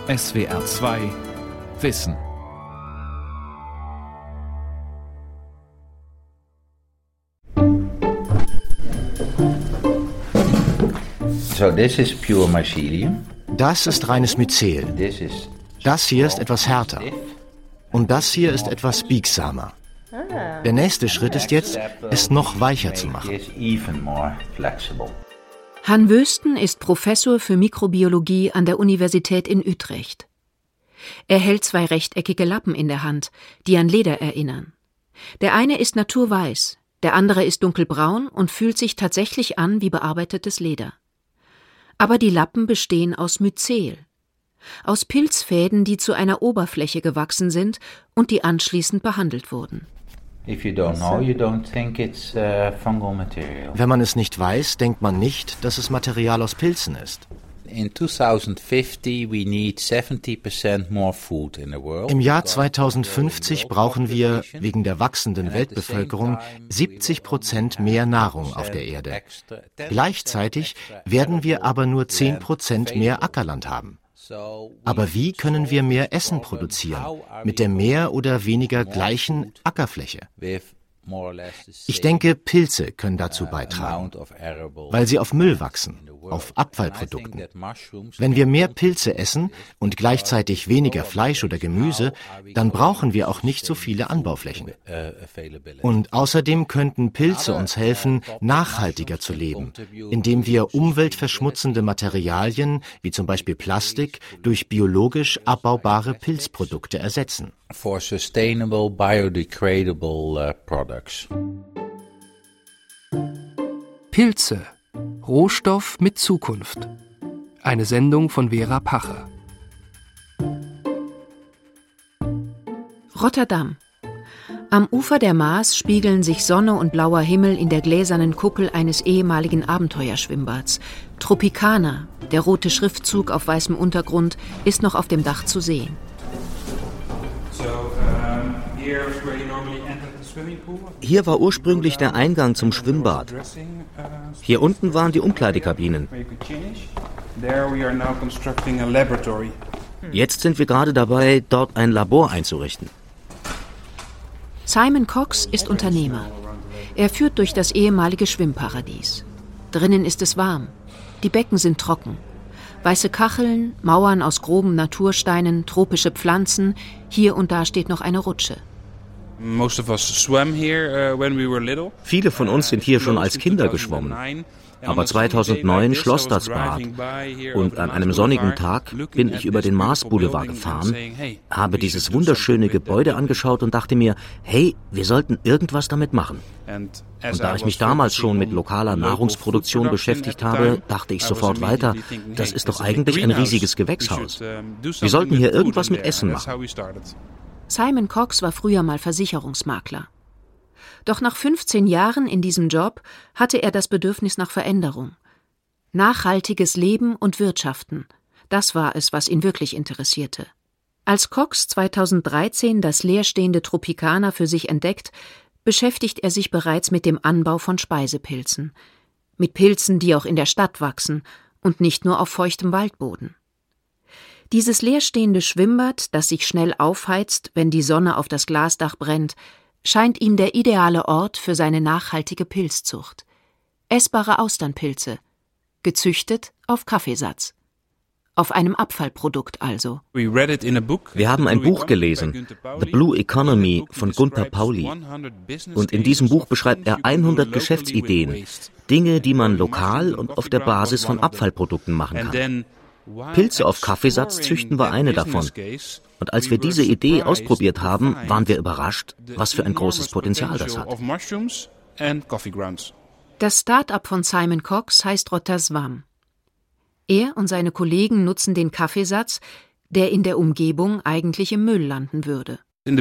SWR 2 Wissen. So, this is pure mycelium. Das ist reines Myzel. Das hier ist etwas härter. Und das hier ist etwas biegsamer. Der nächste Schritt ist jetzt, es noch weicher zu machen. Han Wösten ist Professor für Mikrobiologie an der Universität in Utrecht. Er hält 2 rechteckige Lappen in der Hand, die an Leder erinnern. Der eine ist naturweiß, der andere ist dunkelbraun und fühlt sich tatsächlich an wie bearbeitetes Leder. Aber die Lappen bestehen aus Myzel, aus Pilzfäden, die zu einer Oberfläche gewachsen sind und die anschließend behandelt wurden. Wenn man es nicht weiß, denkt man nicht, dass es Material aus Pilzen ist. Im Jahr 2050 brauchen wir, wegen der wachsenden Weltbevölkerung, 70% mehr Nahrung auf der Erde. Gleichzeitig werden wir aber nur 10% mehr Ackerland haben. Aber wie können wir mehr Essen produzieren, mit der mehr oder weniger gleichen Ackerfläche? Ich denke, Pilze können dazu beitragen, weil sie auf Müll wachsen, auf Abfallprodukten. Wenn wir mehr Pilze essen und gleichzeitig weniger Fleisch oder Gemüse, dann brauchen wir auch nicht so viele Anbauflächen. Und außerdem könnten Pilze uns helfen, nachhaltiger zu leben, indem wir umweltverschmutzende Materialien, wie zum Beispiel Plastik, durch biologisch abbaubare Pilzprodukte ersetzen. For sustainable biodegradable products. Pilze. Rohstoff mit Zukunft. Eine Sendung von Vera Pacher. Rotterdam. Am Ufer der Maas spiegeln sich Sonne und blauer Himmel in der gläsernen Kuppel eines ehemaligen Abenteuerschwimmbads. Tropicana, der rote Schriftzug auf weißem Untergrund, ist noch auf dem Dach zu sehen. Hier war ursprünglich der Eingang zum Schwimmbad. Hier unten waren die Umkleidekabinen. Jetzt sind wir gerade dabei, dort ein Labor einzurichten. Simon Cox ist Unternehmer. Er führt durch das ehemalige Schwimmparadies. Drinnen ist es warm. Die Becken sind trocken. Weiße Kacheln, Mauern aus groben Natursteinen, tropische Pflanzen. Hier und da steht noch eine Rutsche. Viele von uns sind hier schon als Kinder geschwommen. Aber 2009 schloss das Bad. Und an einem sonnigen Tag bin ich über den Mars-Boulevard gefahren, habe dieses wunderschöne Gebäude angeschaut und dachte mir, hey, wir sollten irgendwas damit machen. Und da ich mich damals schon mit lokaler Nahrungsproduktion beschäftigt habe, dachte ich sofort weiter, das ist doch eigentlich ein riesiges Gewächshaus. Wir sollten hier irgendwas mit Essen machen. Simon Cox war früher mal Versicherungsmakler. Doch nach 15 Jahren in diesem Job hatte er das Bedürfnis nach Veränderung. Nachhaltiges Leben und Wirtschaften, das war es, was ihn wirklich interessierte. Als Cox 2013 das leerstehende Tropicana für sich entdeckt, beschäftigt er sich bereits mit dem Anbau von Speisepilzen. Mit Pilzen, die auch in der Stadt wachsen und nicht nur auf feuchtem Waldboden. Dieses leerstehende Schwimmbad, das sich schnell aufheizt, wenn die Sonne auf das Glasdach brennt, scheint ihm der ideale Ort für seine nachhaltige Pilzzucht. Essbare Austernpilze, gezüchtet auf Kaffeesatz. Auf einem Abfallprodukt also. Wir haben ein Buch gelesen, The Blue Economy von Gunther Pauli. Und in diesem Buch beschreibt er 100 Geschäftsideen, Dinge, die man lokal und auf der Basis von Abfallprodukten machen kann. Pilze auf Kaffeesatz züchten war eine davon. Und als wir diese Idee ausprobiert haben, waren wir überrascht, was für ein großes Potenzial das hat. Das Start-up von Simon Cox heißt Rotterswam. Er und seine Kollegen nutzen den Kaffeesatz, der in der Umgebung eigentlich im Müll landen würde.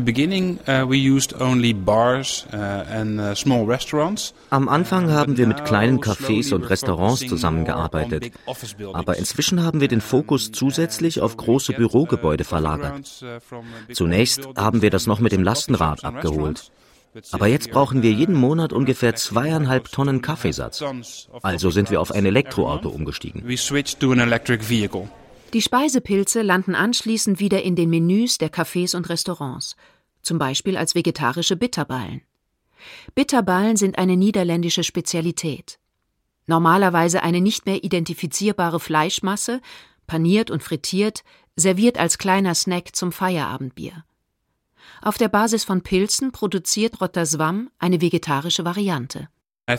Am Anfang haben wir mit kleinen Cafés und Restaurants zusammengearbeitet. Aber inzwischen haben wir den Fokus zusätzlich auf große Bürogebäude verlagert. Zunächst haben wir das noch mit dem Lastenrad abgeholt. Aber jetzt brauchen wir jeden Monat ungefähr 2,5 Tonnen Kaffeesatz. Also sind wir auf ein Elektroauto umgestiegen. Die Speisepilze landen anschließend wieder in den Menüs der Cafés und Restaurants, zum Beispiel als vegetarische Bitterballen. Bitterballen sind eine niederländische Spezialität. Normalerweise eine nicht mehr identifizierbare Fleischmasse, paniert und frittiert, serviert als kleiner Snack zum Feierabendbier. Auf der Basis von Pilzen produziert Rotterswam eine vegetarische Variante. Ich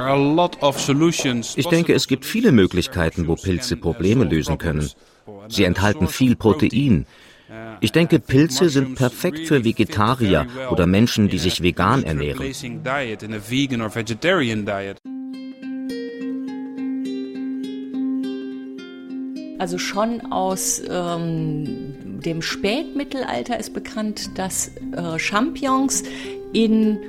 denke, es gibt viele Möglichkeiten, wo Pilze Probleme lösen können. Sie enthalten viel Protein. Ich denke, Pilze sind perfekt für Vegetarier oder Menschen, die sich vegan ernähren. Also schon aus dem Spätmittelalter ist bekannt, dass Champignons in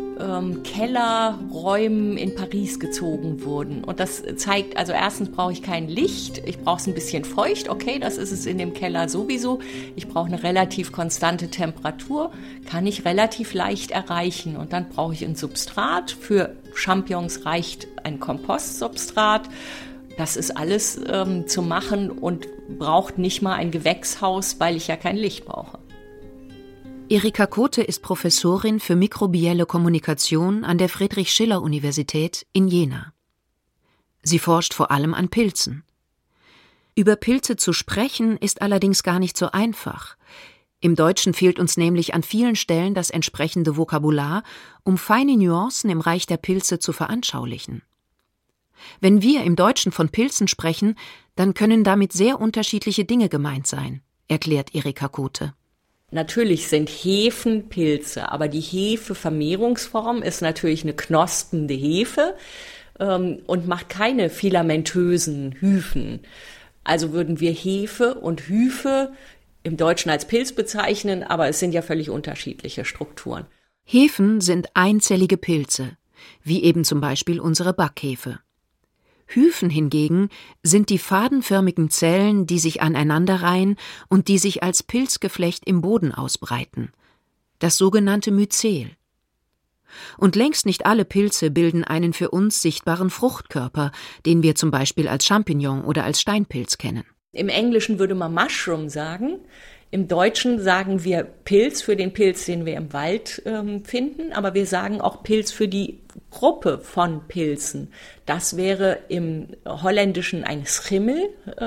Kellerräumen in Paris gezogen wurden. Und das zeigt, also erstens brauche ich kein Licht, ich brauche es ein bisschen feucht, okay, das ist es in dem Keller sowieso. Ich brauche eine relativ konstante Temperatur, kann ich relativ leicht erreichen. Und dann brauche ich ein Substrat. Für Champignons reicht ein Kompostsubstrat. Das ist alles zu machen und braucht nicht mal ein Gewächshaus, weil ich ja kein Licht brauche. Erika Kothe ist Professorin für mikrobielle Kommunikation an der Friedrich-Schiller-Universität in Jena. Sie forscht vor allem an Pilzen. Über Pilze zu sprechen ist allerdings gar nicht so einfach. Im Deutschen fehlt uns nämlich an vielen Stellen das entsprechende Vokabular, um feine Nuancen im Reich der Pilze zu veranschaulichen. Wenn wir im Deutschen von Pilzen sprechen, dann können damit sehr unterschiedliche Dinge gemeint sein, erklärt Erika Kothe. Natürlich sind Hefen Pilze, aber die Hefevermehrungsform ist natürlich eine knospende Hefe und macht keine filamentösen Hyphen. Also würden wir Hefe und Hyphe im Deutschen als Pilz bezeichnen, aber es sind ja völlig unterschiedliche Strukturen. Hefen sind einzellige Pilze, wie eben zum Beispiel unsere Backhefe. Hyphen hingegen sind die fadenförmigen Zellen, die sich aneinanderreihen und die sich als Pilzgeflecht im Boden ausbreiten. Das sogenannte Myzel. Und längst nicht alle Pilze bilden einen für uns sichtbaren Fruchtkörper, den wir zum Beispiel als Champignon oder als Steinpilz kennen. Im Englischen würde man Mushroom sagen. Im Deutschen sagen wir Pilz für den Pilz, den wir im Wald finden, aber wir sagen auch Pilz für die Gruppe von Pilzen. Das wäre im Holländischen ein Schimmel,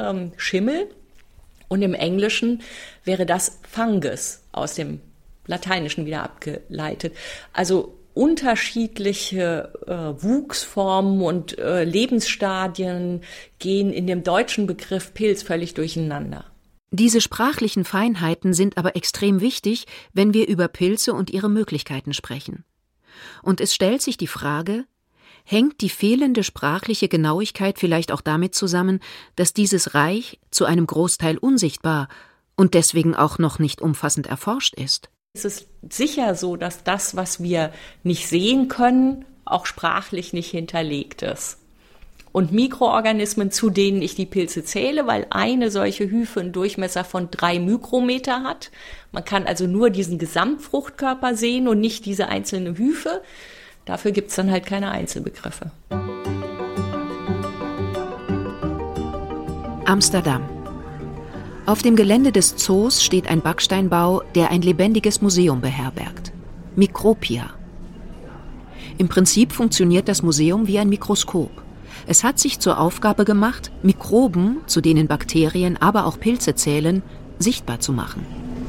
und im Englischen wäre das Fungus, aus dem Lateinischen wieder abgeleitet. Also unterschiedliche Wuchsformen und Lebensstadien gehen in dem deutschen Begriff Pilz völlig durcheinander. Diese sprachlichen Feinheiten sind aber extrem wichtig, wenn wir über Pilze und ihre Möglichkeiten sprechen. Und es stellt sich die Frage, hängt die fehlende sprachliche Genauigkeit vielleicht auch damit zusammen, dass dieses Reich zu einem Großteil unsichtbar und deswegen auch noch nicht umfassend erforscht ist? Es ist sicher so, dass das, was wir nicht sehen können, auch sprachlich nicht hinterlegt ist. Und Mikroorganismen, zu denen ich die Pilze zähle, weil eine solche Hyphe einen Durchmesser von 3 Mikrometer hat. Man kann also nur diesen Gesamtfruchtkörper sehen und nicht diese einzelne Hyphe. Dafür gibt es dann halt keine Einzelbegriffe. Amsterdam. Auf dem Gelände des Zoos steht ein Backsteinbau, der ein lebendiges Museum beherbergt. Micropia. Im Prinzip funktioniert das Museum wie ein Mikroskop. Es hat sich zur Aufgabe gemacht, Mikroben, zu denen Bakterien, aber auch Pilze zählen, sichtbar zu machen.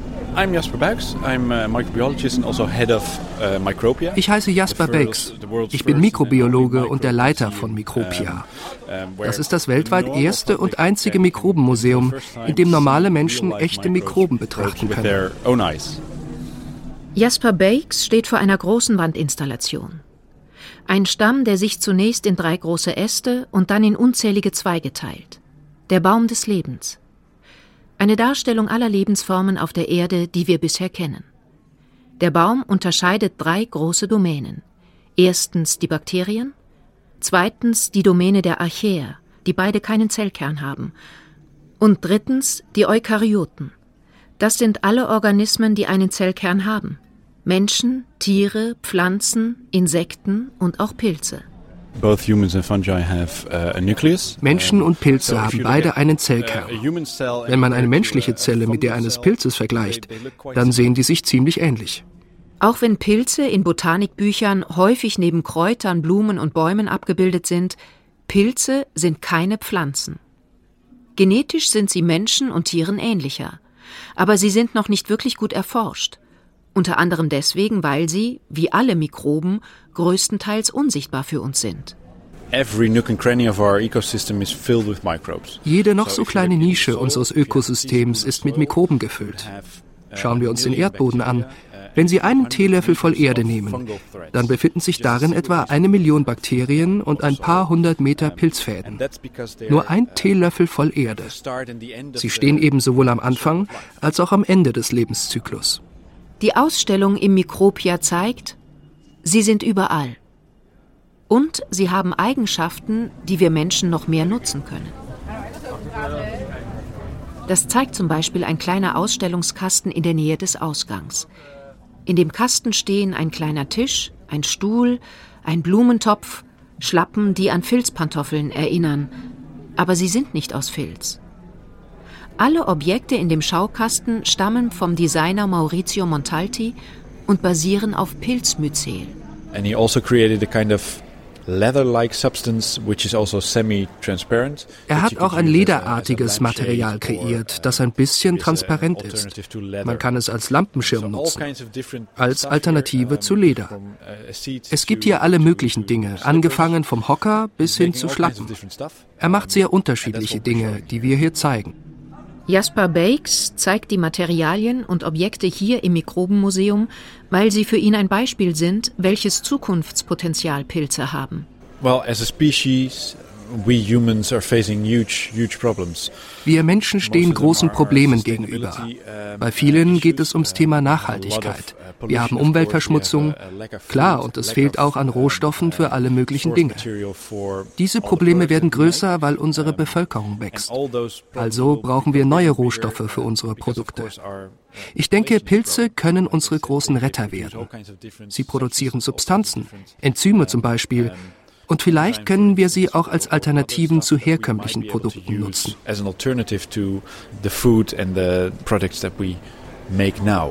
Ich heiße Jasper Bakes. Ich bin Mikrobiologe und der Leiter von Micropia. Das ist das weltweit erste und einzige Mikrobenmuseum, in dem normale Menschen echte Mikroben betrachten können. Jasper Bakes steht vor einer großen Wandinstallation. Ein Stamm, der sich zunächst in 3 große Äste und dann in unzählige Zweige teilt. Der Baum des Lebens. Eine Darstellung aller Lebensformen auf der Erde, die wir bisher kennen. Der Baum unterscheidet 3 große Domänen. Erstens die Bakterien, zweitens die Domäne der Archaea, die beide keinen Zellkern haben, und drittens die Eukaryoten. Das sind alle Organismen, die einen Zellkern haben. Menschen, Tiere, Pflanzen, Insekten und auch Pilze. Menschen und Pilze haben beide einen Zellkern. Wenn man eine menschliche Zelle mit der eines Pilzes vergleicht, dann sehen die sich ziemlich ähnlich. Auch wenn Pilze in Botanikbüchern häufig neben Kräutern, Blumen und Bäumen abgebildet sind, Pilze sind keine Pflanzen. Genetisch sind sie Menschen und Tieren ähnlicher, aber sie sind noch nicht wirklich gut erforscht. Unter anderem deswegen, weil sie, wie alle Mikroben, größtenteils unsichtbar für uns sind. Jede noch so kleine Nische unseres Ökosystems ist mit Mikroben gefüllt. Schauen wir uns den Erdboden an. Wenn Sie einen Teelöffel voll Erde nehmen, dann befinden sich darin etwa 1 Million Bakterien und ein paar 100 Meter Pilzfäden. Nur ein Teelöffel voll Erde. Sie stehen eben sowohl am Anfang als auch am Ende des Lebenszyklus. Die Ausstellung im Mikropia zeigt, sie sind überall. Und sie haben Eigenschaften, die wir Menschen noch mehr nutzen können. Das zeigt zum Beispiel ein kleiner Ausstellungskasten in der Nähe des Ausgangs. In dem Kasten stehen ein kleiner Tisch, ein Stuhl, ein Blumentopf, Schlappen, die an Filzpantoffeln erinnern. Aber sie sind nicht aus Filz. Alle Objekte in dem Schaukasten stammen vom Designer Maurizio Montalti und basieren auf Pilzmyzel. And he also created a kind of leather-like substance, which is also semi-transparent. Er hat auch ein lederartiges Material kreiert, das ein bisschen transparent ist. Man kann es als Lampenschirm nutzen, als Alternative zu Leder. Es gibt hier alle möglichen Dinge, angefangen vom Hocker bis hin zu Schlappen. Er macht sehr unterschiedliche Dinge, die wir hier zeigen. Jasper Bakes zeigt die Materialien und Objekte hier im Mikrobenmuseum, weil sie für ihn ein Beispiel sind, welches Zukunftspotenzial Pilze haben. Well, as a species, we humans are facing huge problems. Wir Menschen stehen großen Problemen gegenüber. Bei vielen geht es ums Thema Nachhaltigkeit. Wir haben Umweltverschmutzung, klar, und es fehlt auch an Rohstoffen für alle möglichen Dinge. Diese Probleme werden größer, weil unsere Bevölkerung wächst. Also brauchen wir neue Rohstoffe für unsere Produkte. Ich denke, Pilze können unsere großen Retter werden. Sie produzieren Substanzen, Enzyme zum Beispiel, und vielleicht können wir sie auch als Alternativen zu herkömmlichen Produkten nutzen. As an alternative to the food and the products that we make now.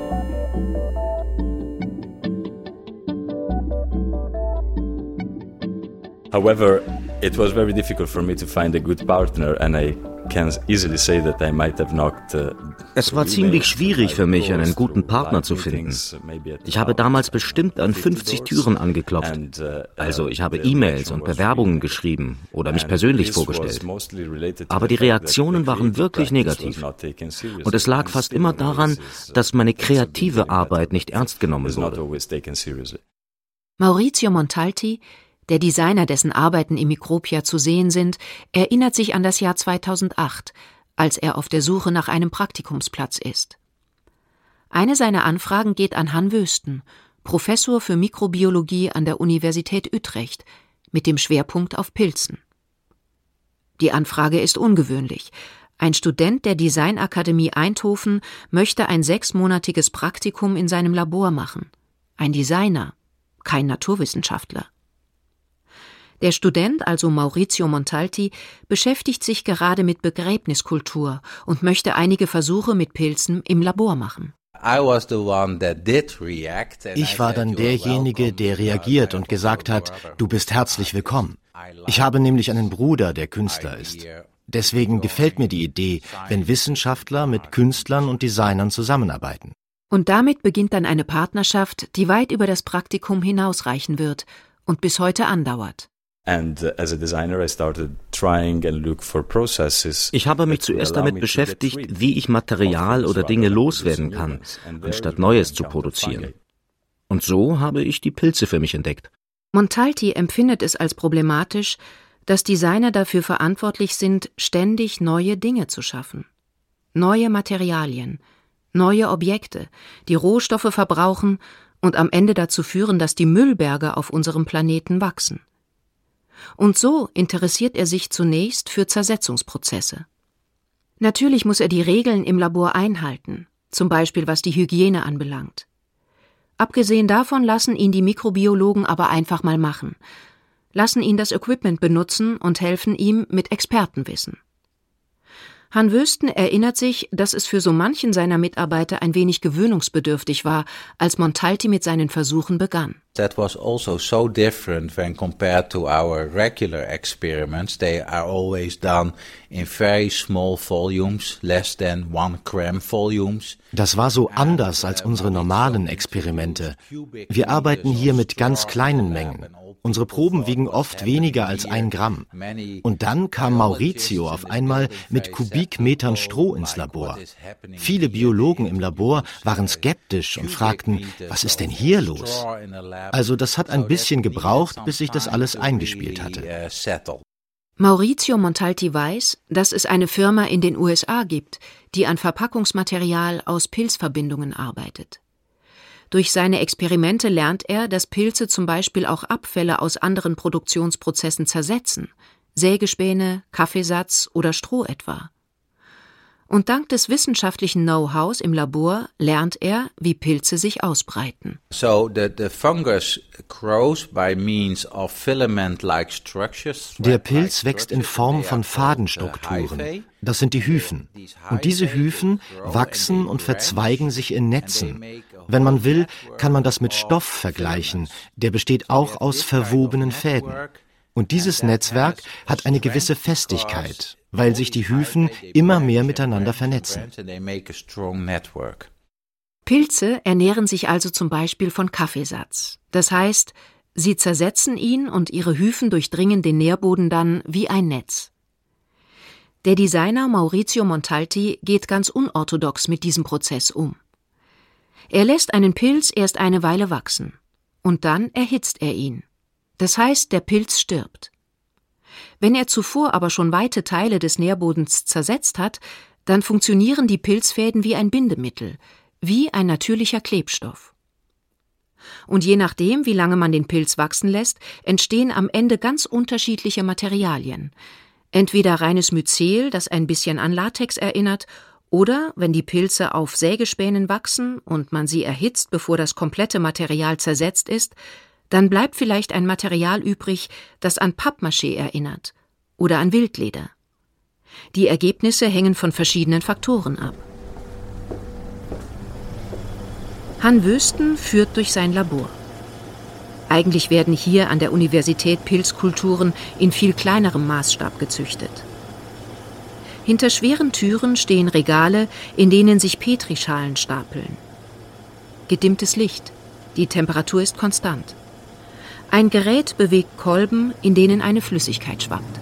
However, it was very difficult for me to find a good partner, and I can easily say that I might have knocked. Es war ziemlich schwierig für mich, einen guten Partner zu finden. Ich habe damals bestimmt an 50 Türen angeklopft. Also ich habe E-Mails und Bewerbungen geschrieben oder mich persönlich vorgestellt. Aber die Reaktionen waren wirklich negativ. Und es lag fast immer daran, dass meine kreative Arbeit nicht ernst genommen wurde. Maurizio Montalti, der Designer, dessen Arbeiten im Mikropia zu sehen sind, erinnert sich an das Jahr 2008, als er auf der Suche nach einem Praktikumsplatz ist. Eine seiner Anfragen geht an Han Wösten, Professor für Mikrobiologie an der Universität Utrecht, mit dem Schwerpunkt auf Pilzen. Die Anfrage ist ungewöhnlich. Ein Student der Designakademie Eindhoven möchte ein 6-monatiges Praktikum in seinem Labor machen. Ein Designer, kein Naturwissenschaftler. Der Student, also Maurizio Montalti, beschäftigt sich gerade mit Begräbniskultur und möchte einige Versuche mit Pilzen im Labor machen. Ich war dann derjenige, der reagiert und gesagt hat, du bist herzlich willkommen. Ich habe nämlich einen Bruder, der Künstler ist. Deswegen gefällt mir die Idee, wenn Wissenschaftler mit Künstlern und Designern zusammenarbeiten. Und damit beginnt dann eine Partnerschaft, die weit über das Praktikum hinausreichen wird und bis heute andauert. Ich habe mich zuerst damit beschäftigt, wie ich Material oder Dinge loswerden kann, anstatt Neues zu produzieren. Und so habe ich die Pilze für mich entdeckt. Montalti empfindet es als problematisch, dass Designer dafür verantwortlich sind, ständig neue Dinge zu schaffen. Neue Materialien, neue Objekte, die Rohstoffe verbrauchen und am Ende dazu führen, dass die Müllberge auf unserem Planeten wachsen. Und so interessiert er sich zunächst für Zersetzungsprozesse. Natürlich muss er die Regeln im Labor einhalten, zum Beispiel was die Hygiene anbelangt. Abgesehen davon lassen ihn die Mikrobiologen aber einfach mal machen. lassen ihn das Equipment benutzen und helfen ihm mit Expertenwissen. Han Wösten erinnert sich, dass es für so manchen seiner Mitarbeiter ein wenig gewöhnungsbedürftig war, als Montalti mit seinen Versuchen begann. That was also so different when compared to our regular experiments. They are always done in very small volumes, less than 1 gram volumes. Das war so anders als unsere normalen Experimente. Wir arbeiten hier mit ganz kleinen Mengen. Unsere Proben wiegen oft weniger als 1 Gramm. Und dann kam Maurizio auf einmal mit Kubikmetern Stroh ins Labor. Viele Biologen im Labor waren skeptisch und fragten, was ist denn hier los? Also das hat ein bisschen gebraucht, bis sich das alles eingespielt hatte. Maurizio Montalti weiß, dass es eine Firma in den USA gibt, die an Verpackungsmaterial aus Pilzverbindungen arbeitet. Durch seine Experimente lernt er, dass Pilze zum Beispiel auch Abfälle aus anderen Produktionsprozessen zersetzen, Sägespäne, Kaffeesatz oder Stroh etwa. Und dank des wissenschaftlichen Know-hows im Labor lernt er, wie Pilze sich ausbreiten. So the fungus grows by means of filament-like structures. Der Pilz wächst in Form von Fadenstrukturen. Das sind die Hyphen. Und diese Hyphen wachsen und verzweigen sich in Netzen. Wenn man will, kann man das mit Stoff vergleichen. Der besteht auch aus verwobenen Fäden. Und dieses Netzwerk hat eine gewisse Festigkeit, weil sich die Hyphen immer mehr miteinander vernetzen. Pilze ernähren sich also zum Beispiel von Kaffeesatz. Das heißt, sie zersetzen ihn und ihre Hyphen durchdringen den Nährboden dann wie ein Netz. Der Designer Maurizio Montalti geht ganz unorthodox mit diesem Prozess um. Er lässt einen Pilz erst eine Weile wachsen und dann erhitzt er ihn. Das heißt, der Pilz stirbt. Wenn er zuvor aber schon weite Teile des Nährbodens zersetzt hat, dann funktionieren die Pilzfäden wie ein Bindemittel, wie ein natürlicher Klebstoff. Und je nachdem, wie lange man den Pilz wachsen lässt, entstehen am Ende ganz unterschiedliche Materialien. Entweder reines Myzel, das ein bisschen an Latex erinnert, oder, wenn die Pilze auf Sägespänen wachsen und man sie erhitzt, bevor das komplette Material zersetzt ist, dann bleibt vielleicht ein Material übrig, das an Pappmaché erinnert oder an Wildleder. Die Ergebnisse hängen von verschiedenen Faktoren ab. Han Wösten führt durch sein Labor. Eigentlich werden hier an der Universität Pilzkulturen in viel kleinerem Maßstab gezüchtet. Hinter schweren Türen stehen Regale, in denen sich Petrischalen stapeln. Gedimmtes Licht, die Temperatur ist konstant. Ein Gerät bewegt Kolben, in denen eine Flüssigkeit schwappt.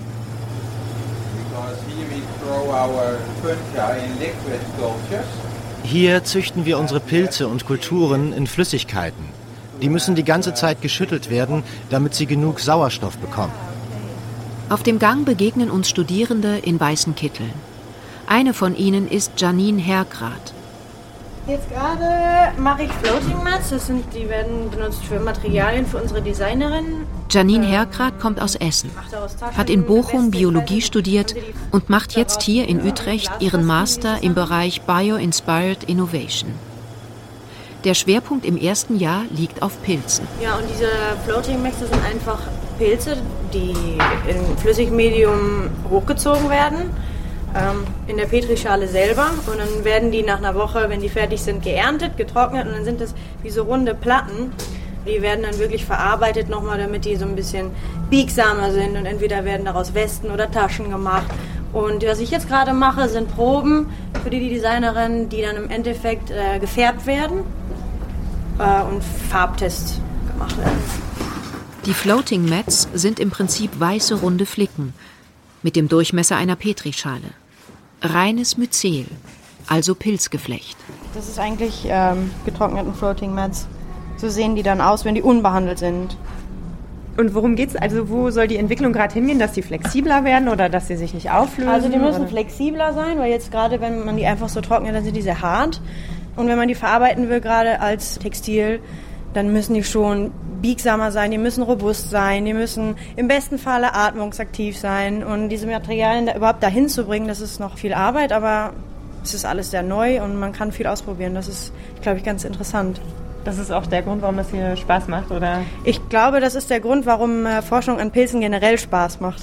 Hier züchten wir unsere Pilze und Kulturen in Flüssigkeiten. Die müssen die ganze Zeit geschüttelt werden, damit sie genug Sauerstoff bekommen. Auf dem Gang begegnen uns Studierende in weißen Kitteln. Eine von ihnen ist Janine Hergrad. Jetzt gerade mache ich Floating Mats, die werden benutzt für Materialien für unsere Designerin. Janine Hergrad kommt aus Essen, hat in Bochum Biologie studiert und macht jetzt hier in Utrecht ihren Master im Bereich Bio-Inspired Innovation. Der Schwerpunkt im ersten Jahr liegt auf Pilzen. Ja, und diese Floating Mats, das sind einfach Pilze, die in Flüssigmedium hochgezogen werden. In der Petrischale selber, und dann werden die nach einer Woche, wenn die fertig sind, geerntet, getrocknet, und dann sind das wie so runde Platten. Die werden dann wirklich verarbeitet nochmal, damit die so ein bisschen biegsamer sind, und entweder werden daraus Westen oder Taschen gemacht. Und was ich jetzt gerade mache, sind Proben für die Designerin, die dann im Endeffekt gefärbt werden und Farbtests gemacht werden. Die Floating Mats sind im Prinzip weiße runde Flicken mit dem Durchmesser einer Petrischale. Reines Myzel, also Pilzgeflecht. Das ist eigentlich getrockneten Floating Mats. So sehen die dann aus, wenn die unbehandelt sind. Und worum geht's? Also wo soll die Entwicklung gerade hingehen, dass sie flexibler werden oder dass sie sich nicht auflösen? Also die müssen flexibler sein, weil jetzt gerade, wenn man die einfach so trocknet, dann sind die sehr hart. Und wenn man die verarbeiten will, gerade als Textil, dann müssen die schon biegsamer sein, die müssen robust sein, die müssen im besten Falle atmungsaktiv sein. Und diese Materialien da überhaupt dahin zu bringen, das ist noch viel Arbeit, aber es ist alles sehr neu und man kann viel ausprobieren. Das ist, glaube ich, ganz interessant. Das ist auch der Grund, warum das hier Spaß macht, oder? Ich glaube, das ist der Grund, warum Forschung an Pilzen generell Spaß macht.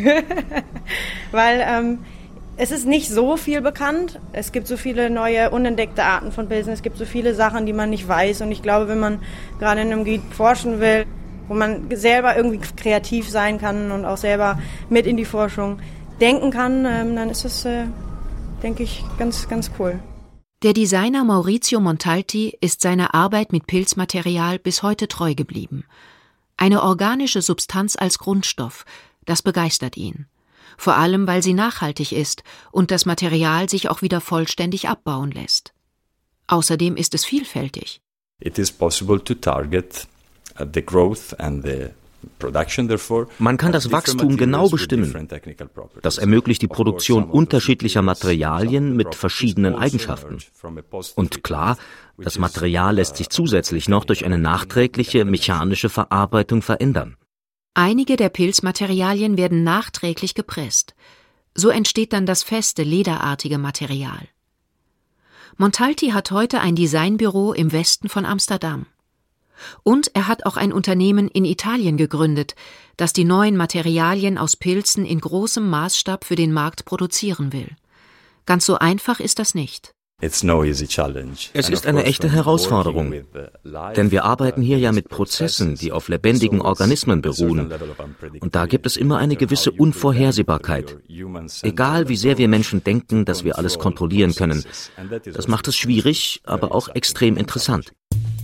Weil es ist nicht so viel bekannt. Es gibt so viele neue, unentdeckte Arten von Pilzen. Es gibt so viele Sachen, die man nicht weiß. Und ich glaube, wenn man gerade in einem Gebiet forschen will, wo man selber irgendwie kreativ sein kann und auch selber mit in die Forschung denken kann, dann ist das, denke ich, ganz, ganz cool. Der Designer Maurizio Montalti ist seiner Arbeit mit Pilzmaterial bis heute treu geblieben. Eine organische Substanz als Grundstoff, das begeistert ihn. Vor allem, weil sie nachhaltig ist und das Material sich auch wieder vollständig abbauen lässt. Außerdem ist es vielfältig. It is possible to target the growth and the Man kann das Wachstum genau bestimmen. Das ermöglicht die Produktion unterschiedlicher Materialien mit verschiedenen Eigenschaften. Und klar, das Material lässt sich zusätzlich noch durch eine nachträgliche mechanische Verarbeitung verändern. Einige der Pilzmaterialien werden nachträglich gepresst. So entsteht dann das feste, lederartige Material. Montalti hat heute ein Designbüro im Westen von Amsterdam. Und er hat auch ein Unternehmen in Italien gegründet, das die neuen Materialien aus Pilzen in großem Maßstab für den Markt produzieren will. Ganz so einfach ist das nicht. Es ist eine echte Herausforderung, denn wir arbeiten hier ja mit Prozessen, die auf lebendigen Organismen beruhen. Und da gibt es immer eine gewisse Unvorhersehbarkeit. Egal wie sehr wir Menschen denken, dass wir alles kontrollieren können. Das macht es schwierig, aber auch extrem interessant.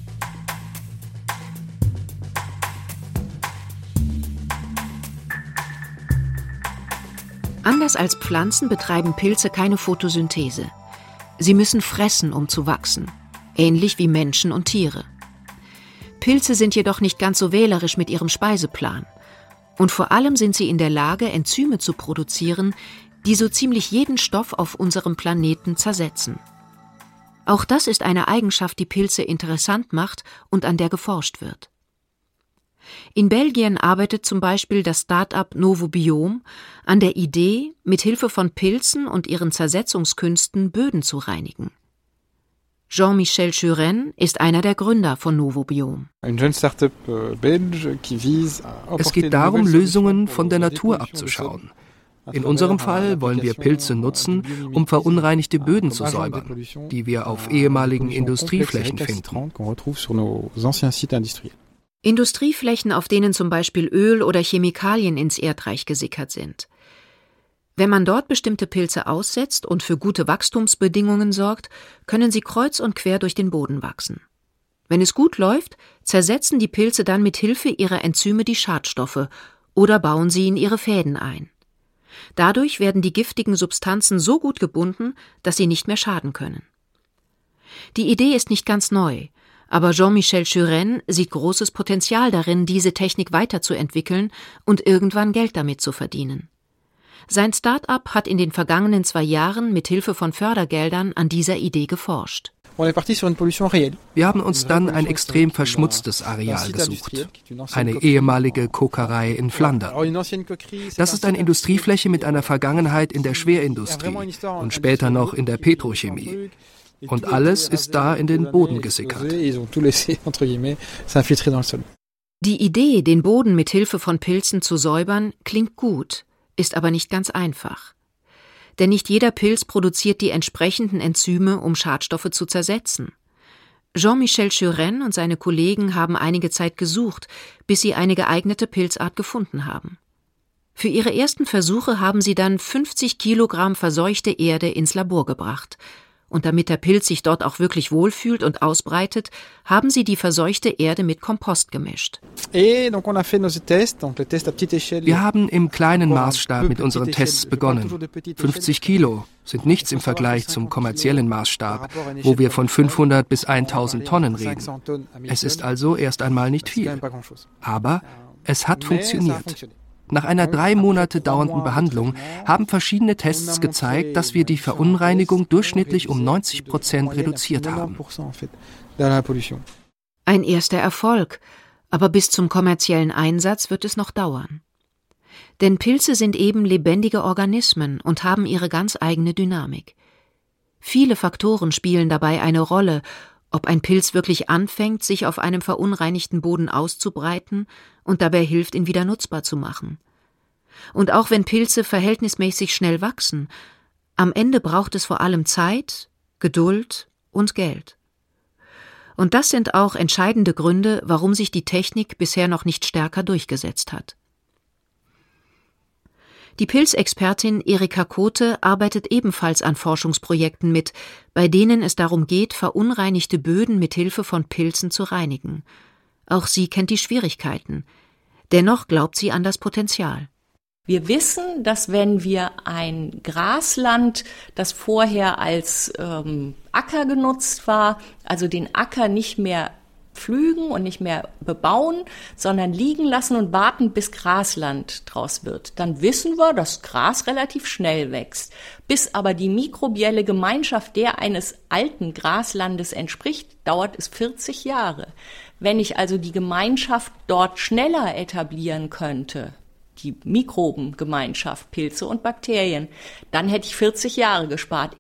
Anders als Pflanzen betreiben Pilze keine Photosynthese. Sie müssen fressen, um zu wachsen, ähnlich wie Menschen und Tiere. Pilze sind jedoch nicht ganz so wählerisch mit ihrem Speiseplan. Und vor allem sind sie in der Lage, Enzyme zu produzieren, die so ziemlich jeden Stoff auf unserem Planeten zersetzen. Auch das ist eine Eigenschaft, die Pilze interessant macht und an der geforscht wird. In Belgien arbeitet zum Beispiel das Start-up Novobiom an der Idee, mit Hilfe von Pilzen und ihren Zersetzungskünsten Böden zu reinigen. Jean-Michel Suresnes ist einer der Gründer von Novobiom. Es geht darum, Lösungen von der Natur abzuschauen. In unserem Fall wollen wir Pilze nutzen, um verunreinigte Böden zu säubern, die wir auf ehemaligen Industrieflächen finden. Industrieflächen, auf denen zum Beispiel Öl oder Chemikalien ins Erdreich gesickert sind. Wenn man dort bestimmte Pilze aussetzt und für gute Wachstumsbedingungen sorgt, können sie kreuz und quer durch den Boden wachsen. Wenn es gut läuft, zersetzen die Pilze dann mit Hilfe ihrer Enzyme die Schadstoffe oder bauen sie in ihre Fäden ein. Dadurch werden die giftigen Substanzen so gut gebunden, dass sie nicht mehr schaden können. Die Idee ist nicht ganz neu, aber Jean-Michel Suresnes sieht großes Potenzial darin, diese Technik weiterzuentwickeln und irgendwann Geld damit zu verdienen. Sein Start-up hat in den vergangenen 2 Jahren mit Hilfe von Fördergeldern an dieser Idee geforscht. Wir haben uns dann ein extrem verschmutztes Areal gesucht, eine ehemalige Kokerei in Flandern. Das ist eine Industriefläche mit einer Vergangenheit in der Schwerindustrie und später noch in der Petrochemie. Und alles ist da in den Boden gesickert. Die Idee, den Boden mit Hilfe von Pilzen zu säubern, klingt gut, ist aber nicht ganz einfach. Denn nicht jeder Pilz produziert die entsprechenden Enzyme, um Schadstoffe zu zersetzen. Jean-Michel Suresnes und seine Kollegen haben einige Zeit gesucht, bis sie eine geeignete Pilzart gefunden haben. Für ihre ersten Versuche haben sie dann 50 Kilogramm verseuchte Erde ins Labor gebracht. Und damit der Pilz sich dort auch wirklich wohlfühlt und ausbreitet, haben sie die verseuchte Erde mit Kompost gemischt. Wir haben im kleinen Maßstab mit unseren Tests begonnen. 50 Kilo sind nichts im Vergleich zum kommerziellen Maßstab, wo wir von 500 bis 1000 Tonnen reden. Es ist also erst einmal nicht viel. Aber es hat funktioniert. Nach einer 3 Monate dauernden Behandlung haben verschiedene Tests gezeigt, dass wir die Verunreinigung durchschnittlich um 90% reduziert haben. Ein erster Erfolg, aber bis zum kommerziellen Einsatz wird es noch dauern. Denn Pilze sind eben lebendige Organismen und haben ihre ganz eigene Dynamik. Viele Faktoren spielen dabei eine Rolle, ob ein Pilz wirklich anfängt, sich auf einem verunreinigten Boden auszubreiten und dabei hilft, ihn wieder nutzbar zu machen. Und auch wenn Pilze verhältnismäßig schnell wachsen, am Ende braucht es vor allem Zeit, Geduld und Geld. Und das sind auch entscheidende Gründe, warum sich die Technik bisher noch nicht stärker durchgesetzt hat. Die Pilzexpertin Erika Kothe arbeitet ebenfalls an Forschungsprojekten mit, bei denen es darum geht, verunreinigte Böden mit Hilfe von Pilzen zu reinigen. Auch sie kennt die Schwierigkeiten. Dennoch glaubt sie an das Potenzial. Wir wissen, dass wenn wir ein Grasland, das vorher als Acker genutzt war, also den Acker nicht mehr pflügen und nicht mehr bebauen, sondern liegen lassen und warten, bis Grasland draus wird, dann wissen wir, dass Gras relativ schnell wächst. Bis aber die mikrobielle Gemeinschaft der eines alten Graslandes entspricht, dauert es 40 Jahre. Wenn ich also die Gemeinschaft dort schneller etablieren könnte, die Mikrobengemeinschaft, Pilze und Bakterien, dann hätte ich 40 Jahre gespart.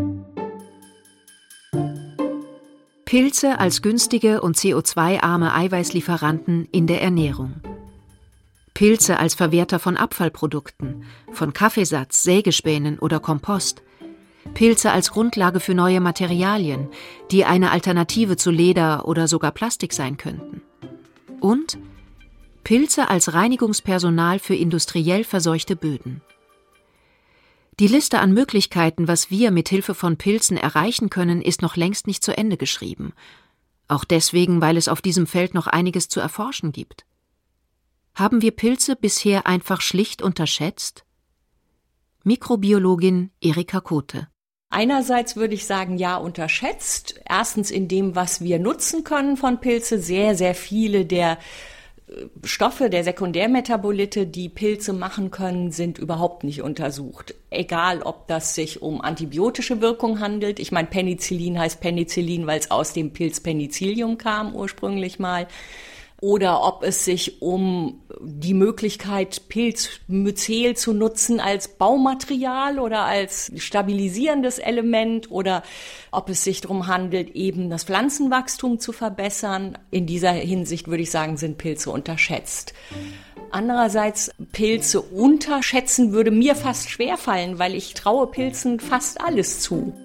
Pilze als günstige und CO2-arme Eiweißlieferanten in der Ernährung. Pilze als Verwerter von Abfallprodukten, von Kaffeesatz, Sägespänen oder Kompost. Pilze als Grundlage für neue Materialien, die eine Alternative zu Leder oder sogar Plastik sein könnten. Und Pilze als Reinigungspersonal für industriell verseuchte Böden. Die Liste an Möglichkeiten, was wir mit Hilfe von Pilzen erreichen können, ist noch längst nicht zu Ende geschrieben. Auch deswegen, weil es auf diesem Feld noch einiges zu erforschen gibt. Haben wir Pilze bisher einfach schlicht unterschätzt? Mikrobiologin Erika Kothe. Einerseits würde ich sagen, ja, unterschätzt. Erstens in dem, was wir nutzen können von Pilze. Sehr, sehr viele der Stoffe, der Sekundärmetabolite, die Pilze machen können, sind überhaupt nicht untersucht. Egal, ob das sich um antibiotische Wirkung handelt. Ich meine, Penicillin heißt Penicillin, weil es aus dem Pilz Penicillium kam ursprünglich mal. Oder ob es sich um die Möglichkeit, Pilzmycel zu nutzen als Baumaterial oder als stabilisierendes Element oder ob es sich darum handelt, eben das Pflanzenwachstum zu verbessern. In dieser Hinsicht würde ich sagen, sind Pilze unterschätzt. Andererseits, Pilze unterschätzen würde mir fast schwerfallen, weil ich traue Pilzen fast alles zu.